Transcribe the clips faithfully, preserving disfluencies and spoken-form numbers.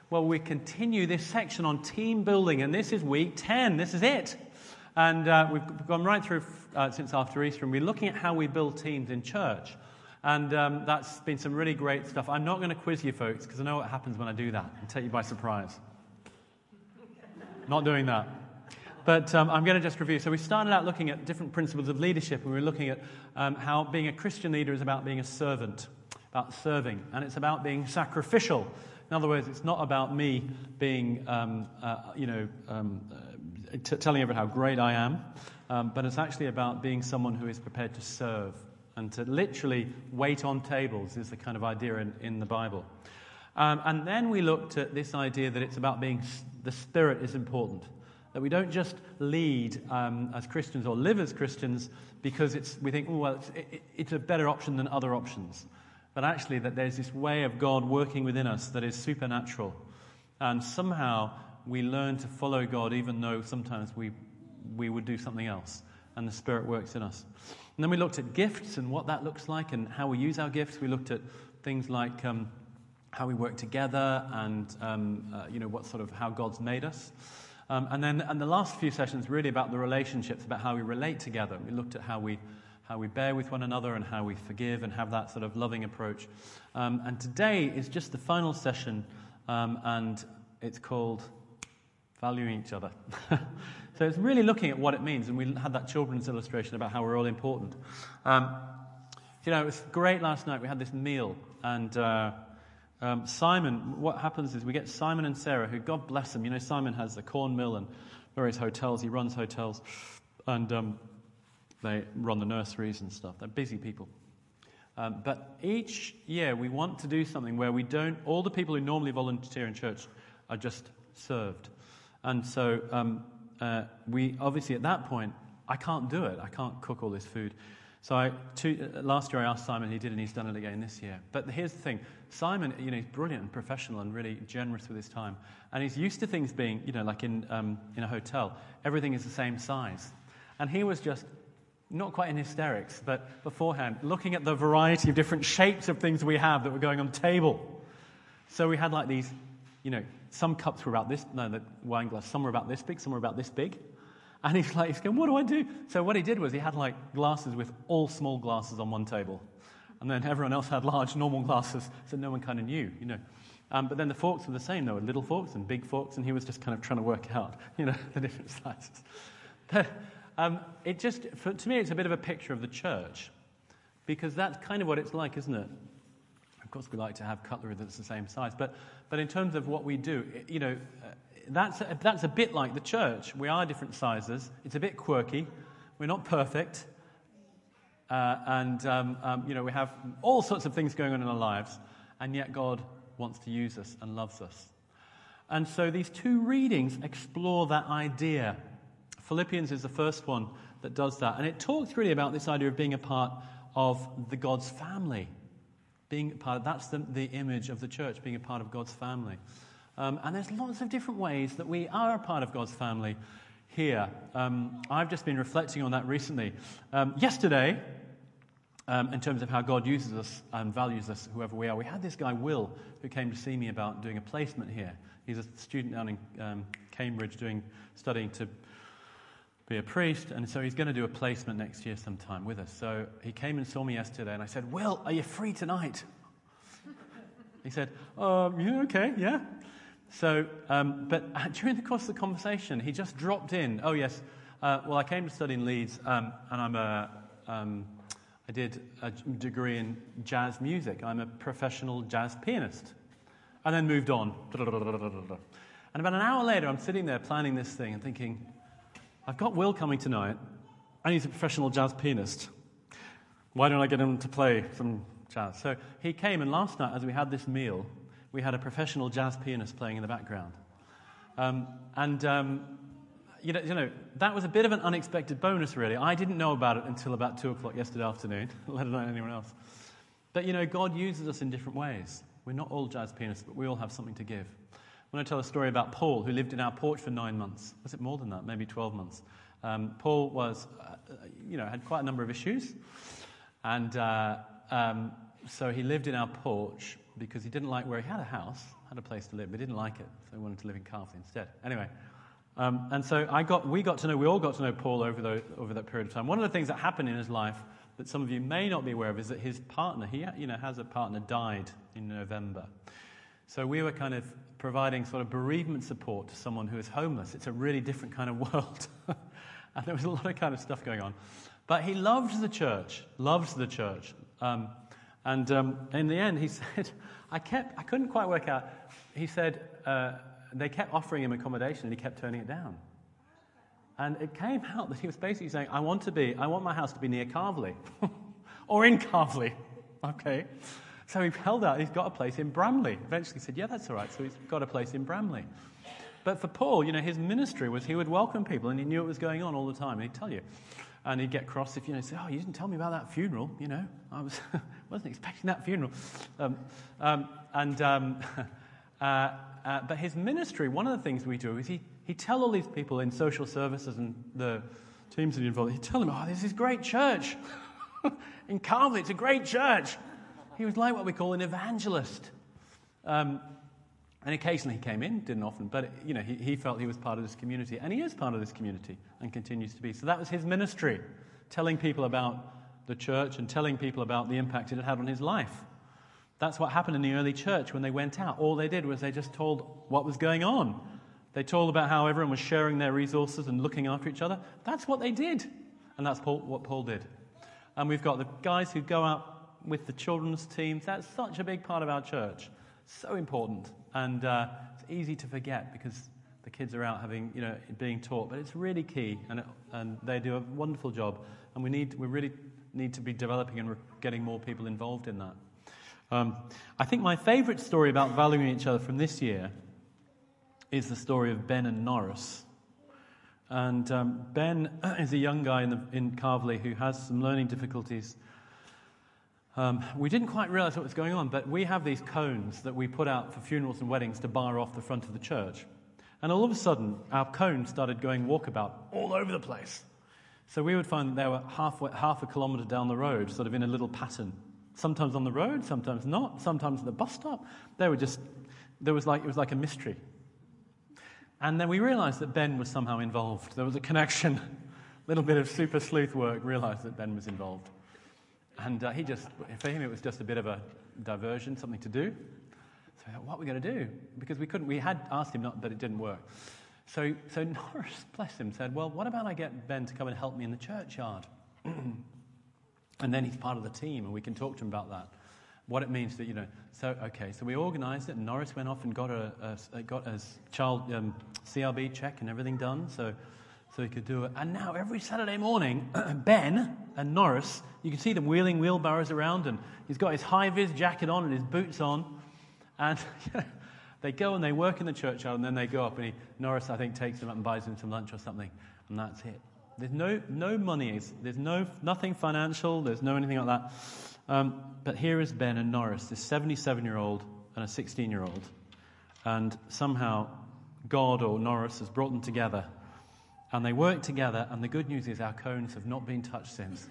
Well, we continue this section on team building, and this is week ten. This is it. And uh, we've gone right through uh, since after Easter, and we're looking at how we build teams in church. And um, that's been some really great stuff. I'm not going to quiz you folks, because I know what happens when I do that and take you by surprise. Not doing that. But um, I'm going to just review. So we started out looking at different principles of leadership, and we were looking at um, how being a Christian leader is about being a servant, about serving, and it's about being sacrificial. In other words, it's not about me being, um, uh, you know, um, uh, t- telling everyone how great I am, um, but it's actually about being someone who is prepared to serve and to literally wait on tables is the kind of idea in, in the Bible. Um, and then we looked at this idea that it's about being, the Spirit is important, that we don't just lead um, as Christians or live as Christians because it's we think, oh, well, it's, it, it's a better option than other options. But actually that there's this way of God working within us that is supernatural. And somehow we learn to follow God even though sometimes we we would do something else. And the Spirit works in us. And then we looked at gifts and what that looks like and how we use our gifts. We looked at things like um, how we work together and um, uh, you know what sort of how God's made us. Um, and then and the last few sessions really about the relationships, about how we relate together. We looked at how we how we bear with one another and how we forgive and have that sort of loving approach. Um, and today is just the final session, um, and it's called Valuing Each Other. So it's really looking at what it means, and we had that children's illustration about how we're all important. Um, you know, it was great last night. We had this meal, and uh, um, Simon, what happens is we get Simon and Sarah, who, God bless them, you know, Simon has a corn mill and various hotels. He runs hotels, and um, they run the nurseries and stuff. They're busy people. Um, but each year we want to do something where we don't, all the people who normally volunteer in church are just served. And so um, uh, we, obviously at that point, I can't do it. I can't cook all this food. So I, two, uh, last year I asked Simon, he did, and he's done it again this year. But here's the thing. Simon, you know, he's brilliant and professional and really generous with his time. And he's used to things being, you know, like in um, in a hotel, everything is the same size. And he was just not quite in hysterics, but beforehand, looking at the variety of different shapes of things we have that were going on the table. So we had like these, you know, some cups were about this, no, the wine glass, some were about this big, some were about this big. And he's like, he's going, what do I do? So what he did was he had like glasses with all small glasses on one table. And then everyone else had large normal glasses, so no one kind of knew, you know. Um, but then the forks were the same. There were little forks and big forks, and he was just kind of trying to work out, you know, the different sizes. But, Um, it just, for, to me, it's a bit of a picture of the church, because that's kind of what it's like, isn't it? Of course, we like to have cutlery that's the same size, but but in terms of what we do, you know, uh, that's a, that's a bit like the church. We are different sizes. It's a bit quirky. We're not perfect, uh, and um, um, you know, we have all sorts of things going on in our lives, and yet God wants to use us and loves us. And so these two readings explore that idea. Philippians is the first one that does that. And it talks really about this idea of being a part of the God's family. Being a part of, that's the, the image of the church, being a part of God's family. Um, and there's lots of different ways that we are a part of God's family here. Um, I've just been reflecting on that recently. Um, yesterday, um, in terms of how God uses us and values us, whoever we are, we had this guy, Will, who came to see me about doing a placement here. He's a student down in um, Cambridge doing studying to be a priest, and so he's going to do a placement next year sometime with us. So he came and saw me yesterday, and I said, Will, are you free tonight? He said, um, yeah, okay, yeah. So, um, but during the course of the conversation, he just dropped in, oh yes, uh, well, I came to study in Leeds, um, and I'm a, um, I did a degree in jazz music. I'm a professional jazz pianist. And then moved on. And about an hour later, I'm sitting there planning this thing and thinking, I've got Will coming tonight, and he's a professional jazz pianist. Why don't I get him to play some jazz? So he came, and last night, as we had this meal, we had a professional jazz pianist playing in the background. Um, and, um, you know, you know, that was a bit of an unexpected bonus, really. I didn't know about it until about two o'clock yesterday afternoon, let alone anyone else. But, you know, God uses us in different ways. We're not all jazz pianists, but we all have something to give. I want to tell a story about Paul, who lived in our porch for nine months. Was it more than that? Maybe twelve months. Um, Paul was, uh, you know, had quite a number of issues. And uh, um, so he lived in our porch because he didn't like where he had a house, had a place to live. We didn't like it, so we wanted to live in Carfley instead. Anyway, um, and so I got, we got to know, we all got to know Paul over, the, over that period of time. One of the things that happened in his life that some of you may not be aware of is that his partner, he you know has a partner, died in November. So we were kind of providing sort of bereavement support to someone who is homeless. It's a really different kind of world. And there was a lot of kind of stuff going on. But he loved the church, loves the church. Um, and um, in the end, he said, I kept, I couldn't quite work out. He said uh, they kept offering him accommodation and he kept turning it down. And it came out that he was basically saying, I want to be, I want my house to be near Carfley. Or in Carfley. Okay. So he held out, he's got a place in Bramley. Eventually he said, yeah, that's all right. So he's got a place in Bramley. But for Paul, you know, his ministry was he would welcome people and he knew it was going on all the time. And he'd tell you. And he'd get cross if, you know, say, oh, you didn't tell me about that funeral, you know. I was, wasn't expecting that funeral. Um, um, and um, uh, uh, But his ministry, one of the things we do is he, he'd tell all these people in social services and the teams that he involved, he'd tell them, oh, this is great church. In Carfley, it's a great church. He was like what we call an evangelist. Um, and occasionally he came in, didn't often, but you know he, he felt he was part of this community. And he is part of this community and continues to be. So that was his ministry, telling people about the church and telling people about the impact it had had on his life. That's what happened in the early church when they went out. All they did was they just told what was going on. They told about how everyone was sharing their resources and looking after each other. That's what they did. And that's Paul, what Paul did. And we've got the guys who go out with the children's teams. That's such a big part of our church. So important. And uh, it's easy to forget because the kids are out having, you know, being taught. But it's really key. And, it, and they do a wonderful job. And we need, we really need to be developing and re- getting more people involved in that. Um, I think my favourite story about valuing each other from this year is the story of Ben and Norris. And um, Ben is a young guy in, the, in Carfley who has some learning difficulties. Um, we didn't quite realise what was going on, but we have these cones that we put out for funerals and weddings to bar off the front of the church. And all of a sudden, our cones started going walkabout all over the place. So we would find that they were half, half a kilometre down the road, sort of in a little pattern. Sometimes on the road, sometimes not, sometimes at the bus stop. They were just, there was like, it was like a mystery. And then we realised that Ben was somehow involved. There was a connection, a little bit of super sleuth work, realised that Ben was involved. And uh, he just, for him, it was just a bit of a diversion, something to do. So we thought, what are we going to do? Because we couldn't, we had asked him not, but it didn't work. So, so Norris, bless him, said, well, what about I get Ben to come and help me in the churchyard? And then he's part of the team, and we can talk to him about that. What it means that, you know, so, okay, so we organised it, and Norris went off and got a, a got a child um, C R B check and everything done, so so he could do it. And now every Saturday morning, Ben and Norris, you can see them wheeling wheelbarrows around, and he's got his high-vis jacket on and his boots on, and they go and they work in the churchyard, and then they go up, and he, Norris, I think, takes them up and buys them some lunch or something, and that's it. There's no no money, there's no nothing financial, there's no anything like that. Um, but here is Ben and Norris, this seventy-seven-year-old and a sixteen-year-old, and somehow God or Norris has brought them together, and they work together, and the good news is our cones have not been touched since.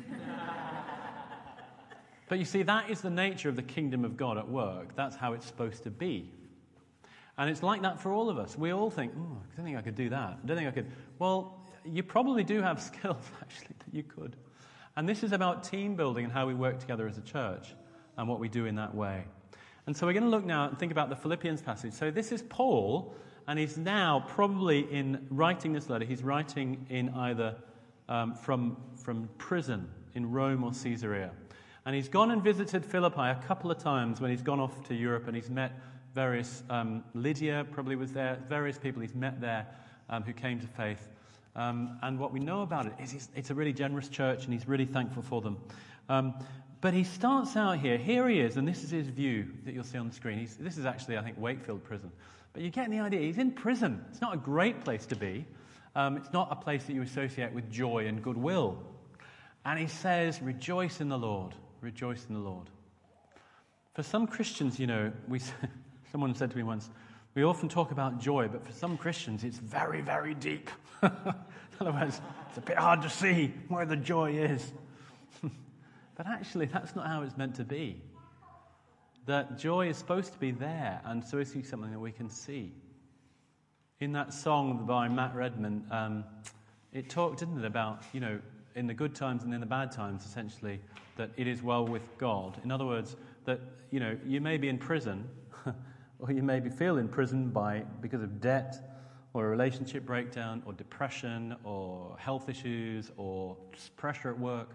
But you see, that is the nature of the kingdom of God at work. That's how it's supposed to be. And it's like that for all of us. We all think, oh, I don't think I could do that. I don't think I could. Well, you probably do have skills, actually, that you could. And this is about team building and how we work together as a church and what we do in that way. And so we're going to look now and think about the Philippians passage. So this is Paul, and he's now probably in writing this letter, he's writing in either um, from, from prison in Rome or Caesarea. And he's gone and visited Philippi a couple of times when he's gone off to Europe, and he's met various, um, Lydia probably was there, various people he's met there um, who came to faith. Um, and what we know about it is it's, it's a really generous church, and he's really thankful for them. Um, but he starts out here. Here he is, and this is his view that you'll see on the screen. He's, this is actually, I think, Wakefield Prison. But you're getting the idea. He's in prison. It's not a great place to be. Um, it's not a place that you associate with joy and goodwill. And he says, rejoice in the Lord. Rejoice in the Lord. For some Christians, you know, we someone said to me once, we often talk about joy, but for some Christians, it's very, very deep. In other words, it's a bit hard to see where the joy is. But actually, that's not how it's meant to be. that joy is supposed to be there and supposed to be something that we can see. In that song by Matt Redman, um, it talked, didn't it, about, you know, in the good times and in the bad times, essentially, that it is well with God. In other words, that, you know, you may be in prison, or you may be feel in prison by because of debt, or a relationship breakdown, or depression, or health issues, or just pressure at work,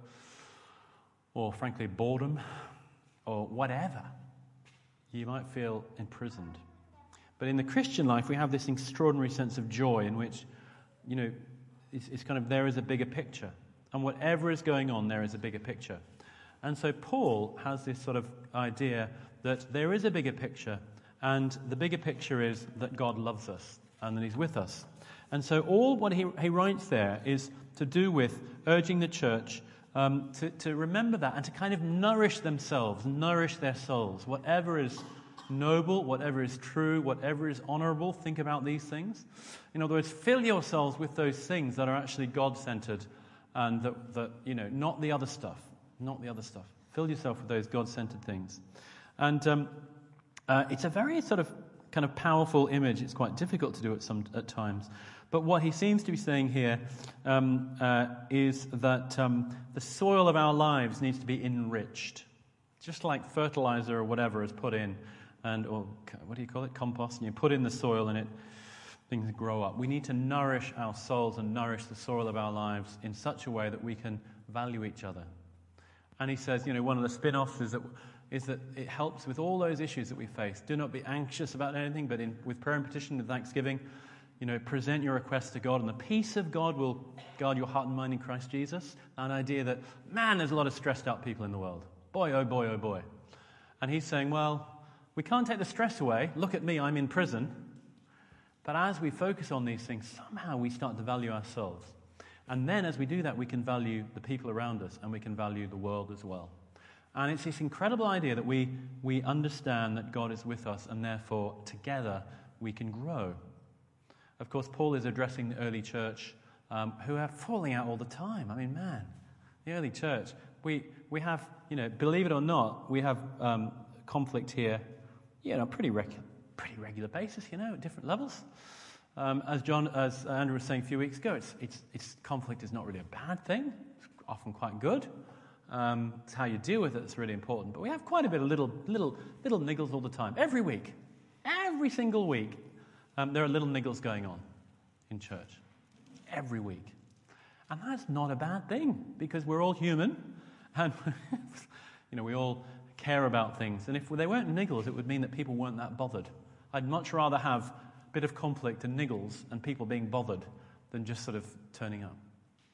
or frankly boredom, or whatever. You might feel imprisoned. But in the Christian life, we have this extraordinary sense of joy in which, you know, it's, it's kind of there is a bigger picture. And whatever is going on, there is a bigger picture. And so Paul has this sort of idea that there is a bigger picture, and the bigger picture is that God loves us and that he's with us. And so all what he, he writes there is to do with urging the church um, to, to remember that and to kind of nourish themselves, nourish their souls. Whatever is noble, whatever is true, whatever is honorable, think about these things. In other words, fill yourselves with those things that are actually God-centered and that, that you know, not the other stuff, not the other stuff. Fill yourself with those God-centered things. And um, uh, it's a very sort of kind of powerful image. It's quite difficult to do at some at times. But what he seems to be saying here um, uh, is that um, the soil of our lives needs to be enriched. Just like fertilizer or whatever is put in, and or what do you call it, compost, and you put in the soil and it things grow up. We need to nourish our souls and nourish the soil of our lives in such a way that we can value each other. And he says, you know, one of the spin-offs is that is that it helps with all those issues that we face. Do not be anxious about anything, but in, with prayer and petition and thanksgiving, you know, present your requests to God, and the peace of God will guard your heart and mind in Christ Jesus. An idea that, man, there's a lot of stressed out people in the world. Boy, oh boy, oh boy. And he's saying, well, we can't take the stress away. Look at me, I'm in prison. But as we focus on these things, somehow we start to value ourselves. And then as we do that, we can value the people around us, and we can value the world as well. And it's this incredible idea that we, we understand that God is with us, and therefore together we can grow. Of course, Paul is addressing the early church um, who are falling out all the time. I mean, man, the early church, we we have, you know, believe it or not, we have um, conflict here, you know, pretty regular, pretty regular basis, you know, at different levels. Um, as John, as Andrew was saying a few weeks ago, it's it's it's conflict is not really a bad thing. It's often quite good. Um, it's how you deal with it that's really important. But we have quite a bit of little little little niggles all the time, every week, every single week. Um, there are little niggles going on in church every week. And that's not a bad thing, because we're all human, and you know, we all care about things. And if they weren't niggles, it would mean that people weren't that bothered. I'd much rather have a bit of conflict and niggles and people being bothered than just sort of turning up.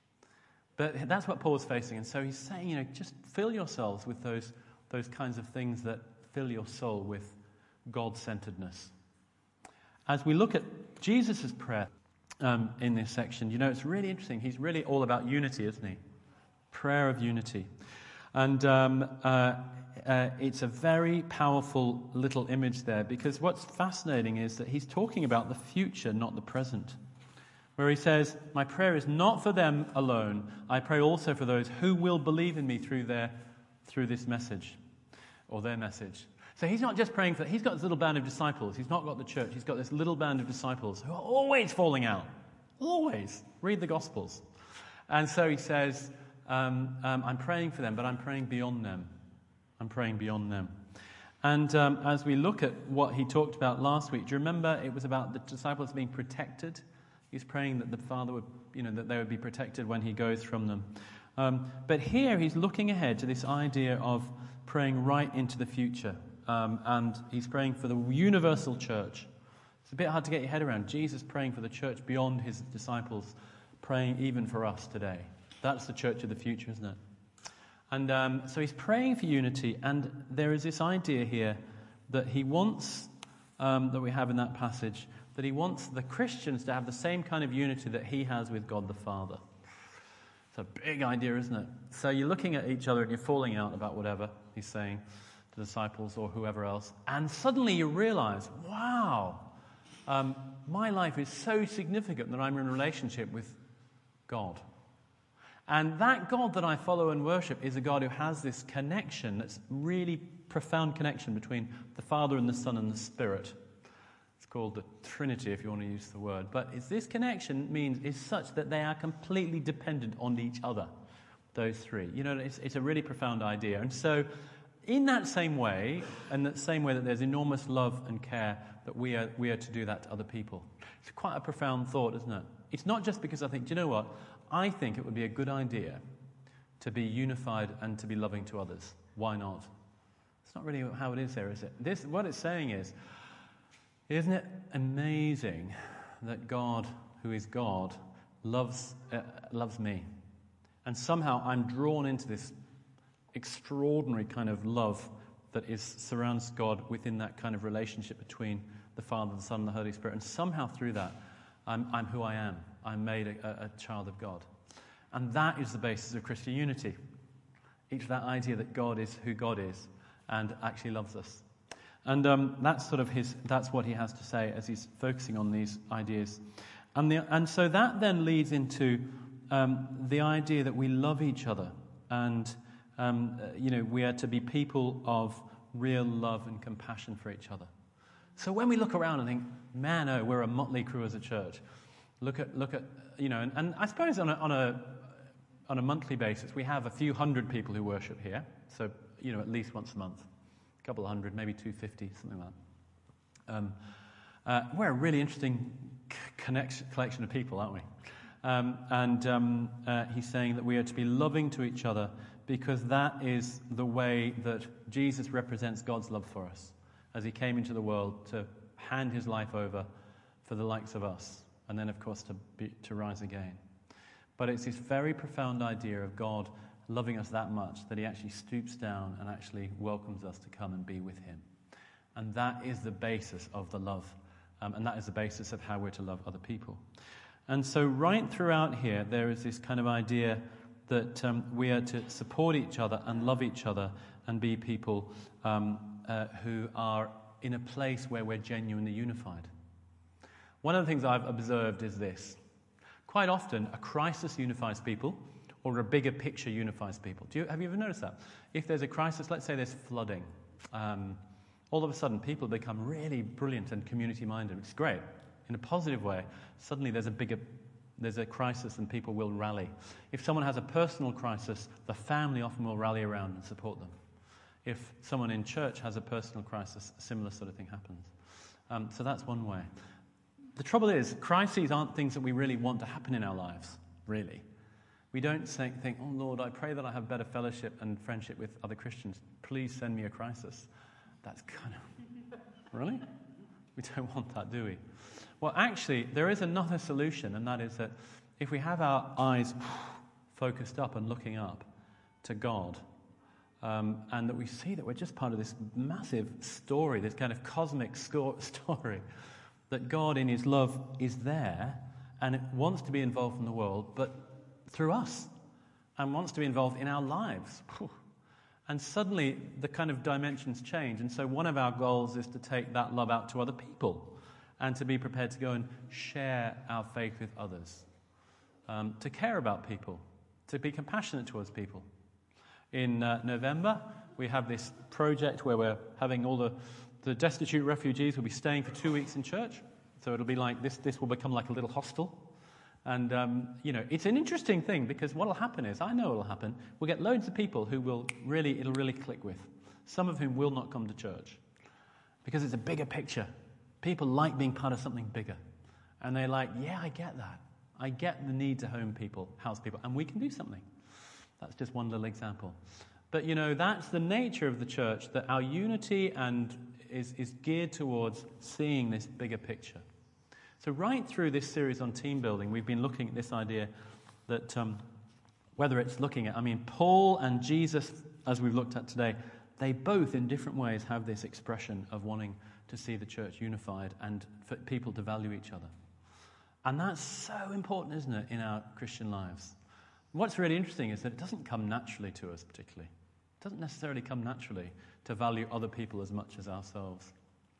But that's what Paul's facing. And so he's saying, you know, just fill yourselves with those, those kinds of things that fill your soul with God-centeredness. As we look at Jesus' prayer um, in this section, you know, it's really interesting. He's really all about unity, isn't he? Prayer of unity. And um, uh, uh, it's a very powerful little image there, because what's fascinating is that he's talking about the future, not the present. Where he says, my prayer is not for them alone. I pray also for those who will believe in me through their through this message, or their message. So he's not just praying for, he's got this little band of disciples. He's not got the church. He's got this little band of disciples who are always falling out. Always. Read the Gospels. And so he says, um, um, I'm praying for them, but I'm praying beyond them. I'm praying beyond them. And um, as we look at what he talked about last week, do you remember it was about the disciples being protected? He's praying that the Father would, you know, that they would be protected when he goes from them. Um, but here he's looking ahead to this idea of praying right into the future. Um, and he's praying for the universal church. It's a bit hard to get your head around. Jesus praying for the church beyond his disciples, praying even for us today. That's the church of the future, isn't it? And um, so he's praying for unity, and there is this idea here that he wants, um, that we have in that passage, that he wants the Christians to have the same kind of unity that he has with God the Father. It's a big idea, isn't it? So you're looking at each other and you're falling out about whatever he's saying to the disciples or whoever else, and suddenly you realize, wow, um, my life is so significant that I'm in a relationship with God. And that God that I follow and worship is a God who has this connection that's really profound connection between the Father and the Son and the Spirit. It's called the Trinity, if you want to use the word. But it's, this connection means is such that they are completely dependent on each other, those three. You know, it's, it's a really profound idea. And so, in that same way, and that same way that there's enormous love and care, that we are we are to do that to other people. It's quite a profound thought, isn't it? It's not just because I think, do you know what? I think it would be a good idea to be unified and to be loving to others. Why not? It's not really how it is there, is it? This, what it's saying is, isn't it amazing that God, who is God, loves uh, loves me? And somehow I'm drawn into this extraordinary kind of love that is surrounds God within that kind of relationship between the Father, the Son, and the Holy Spirit. And somehow through that, I'm, I'm who I am. I'm made a, a child of God. And that is the basis of Christian unity. It's that idea that God is who God is and actually loves us. And um, that's sort of his, that's what he has to say as he's focusing on these ideas. And, the, and so that then leads into um, the idea that we love each other. And, um, you know, we are to be people of real love and compassion for each other. So when we look around and think, man, oh, we're a motley crew as a church. Look at, look at, you know, and, and I suppose on a, on a, on a monthly basis, we have a few hundred people who worship here. So, you know, at least once a month. A couple of hundred, maybe two fifty, something like that. Um, uh, we're a really interesting connection, collection of people, aren't we? Um, and um, uh, he's saying that we are to be loving to each other because that is the way that Jesus represents God's love for us as he came into the world to hand his life over for the likes of us, and then, of course, to be, to rise again. But it's this very profound idea of God loving us that much that he actually stoops down and actually welcomes us to come and be with him. And that is the basis of the love. Um, and that is the basis of how we're to love other people. And so right throughout here, there is this kind of idea that um, we are to support each other and love each other and be people um, uh, who are in a place where we're genuinely unified. One of the things I've observed is this. Quite often, a crisis unifies people, or a bigger picture unifies people. Do you, have you ever noticed that? If there's a crisis, let's say there's flooding, um, all of a sudden people become really brilliant and community-minded, which is great. In a positive way, suddenly there's a bigger, there's a crisis and people will rally. If someone has a personal crisis, the family often will rally around and support them. If someone in church has a personal crisis, a similar sort of thing happens. Um, so that's one way. The trouble is, crises aren't things that we really want to happen in our lives, really. We don't think, think, oh, Lord, I pray that I have better fellowship and friendship with other Christians. Please send me a crisis. That's kind of, really? We don't want that, do we? Well, actually, there is another solution, and that is that if we have our eyes focused up and looking up to God, um, and that we see that we're just part of this massive story, this kind of cosmic sco- story, that God in his love is there and it wants to be involved in the world, but through us, and wants to be involved in our lives. And suddenly the kind of dimensions change. And so one of our goals is to take that love out to other people and to be prepared to go and share our faith with others, um, to care about people, to be compassionate towards people. In uh, November, we have this project where we're having all the, the destitute refugees will be staying for two weeks in church. So it'll be like this, this will become like a little hostel. And, um, you know, it's an interesting thing because what will happen is, I know what will happen, we'll get loads of people who will really, it'll really click with. Some of whom will not come to church because it's a bigger picture. People like being part of something bigger. And they're like, yeah, I get that. I get the need to home people, house people, and we can do something. That's just one little example. But, you know, that's the nature of the church, that our unity and is, is geared towards seeing this bigger picture. So right through this series on team building, we've been looking at this idea that um, whether it's looking at, I mean, Paul and Jesus, as we've looked at today, they both in different ways have this expression of wanting to see the church unified and for people to value each other. And that's so important, isn't it, in our Christian lives? What's really interesting is that it doesn't come naturally to us particularly. It doesn't necessarily come naturally to value other people as much as ourselves.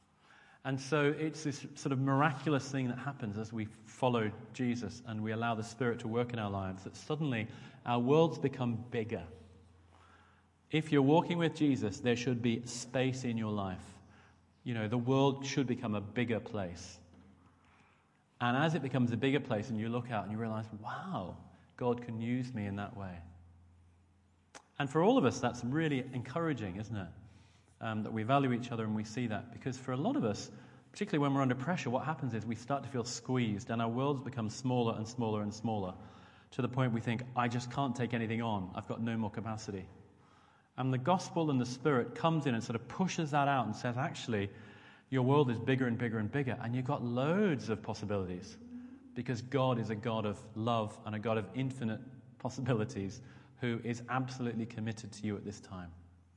And so it's this sort of miraculous thing that happens as we follow Jesus and we allow the Spirit to work in our lives, that suddenly our worlds become bigger. If you're walking with Jesus, there should be space in your life. You know, the world should become a bigger place. And as it becomes a bigger place and you look out and you realize, wow, God can use me in that way. And for all of us, that's really encouraging, isn't it? Um, that we value each other and we see that. Because for a lot of us, particularly when we're under pressure, what happens is we start to feel squeezed and our worlds become smaller and smaller and smaller to the point we think, I just can't take anything on. I've got no more capacity. And the gospel and the Spirit comes in and sort of pushes that out and says, actually, your world is bigger and bigger and bigger, and you've got loads of possibilities because God is a God of love and a God of infinite possibilities who is absolutely committed to you at this time.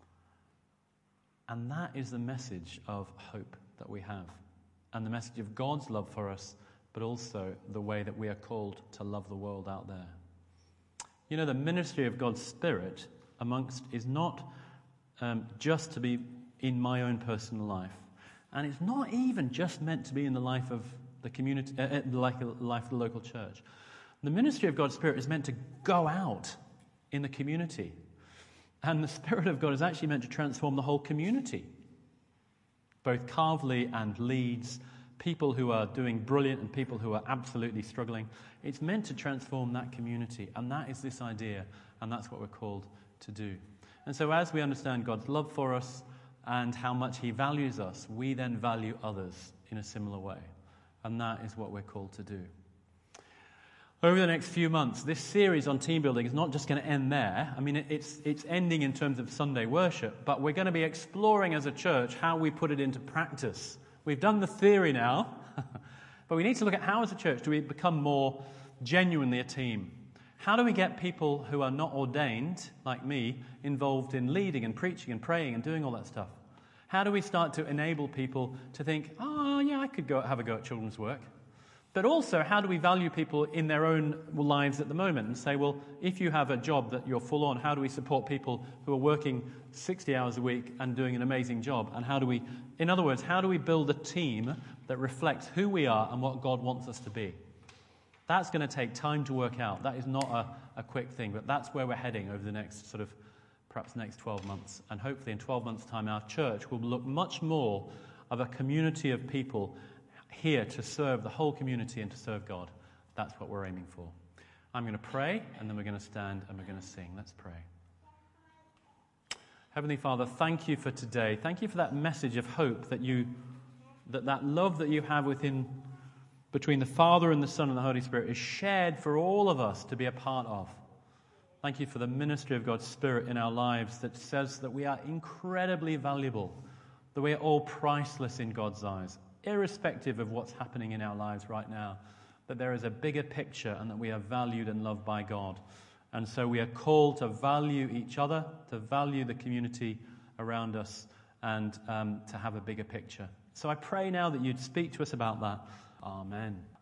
And that is the message of hope that we have, and the message of God's love for us, but also the way that we are called to love the world out there. You know, the ministry of God's Spirit amongst is not um, just to be in my own personal life. And it's not even just meant to be in the life of the community, uh, the life of the local church. The ministry of God's Spirit is meant to go out in the community. And the Spirit of God is actually meant to transform the whole community. Both Carvely and Leeds, people who are doing brilliant and people who are absolutely struggling. It's meant to transform that community. And that is this idea. And that's what we're called to do. And so as we understand God's love for us and how much he values us, we then value others in a similar way. And that is what we're called to do. Over the next few months, this series on team building is not just going to end there. I mean, it's, it's ending in terms of Sunday worship, but we're going to be exploring as a church how we put it into practice. We've done the theory now, but we need to look at how as a church do we become more genuinely a team. How do we get people who are not ordained, like me, involved in leading and preaching and praying and doing all that stuff? How do we start to enable people to think, oh, yeah, I could go have a go at children's work? But also, how do we value people in their own lives at the moment and say, well, if you have a job that you're full on, how do we support people who are working sixty hours a week and doing an amazing job? And how do we, in other words, how do we build a team that reflects who we are and what God wants us to be? That's going to take time to work out. That is not a, a quick thing, but that's where we're heading over the next sort of, perhaps next twelve months. And hopefully in twelve months' time, our church will look much more of a community of people here to serve the whole community and to serve God. That's what we're aiming for. I'm going to pray, and then we're going to stand and we're going to sing. Let's pray. Heavenly Father, thank you for today. Thank you for that message of hope that you, that that love that you have within, between the Father and the Son and the Holy Spirit is shared for all of us to be a part of. Thank you for the ministry of God's Spirit in our lives that says that we are incredibly valuable, that we are all priceless in God's eyes, irrespective of what's happening in our lives right now, that there is a bigger picture and that we are valued and loved by God. And so we are called to value each other, to value the community around us, and um, to have a bigger picture. So I pray now that you'd speak to us about that. Amen.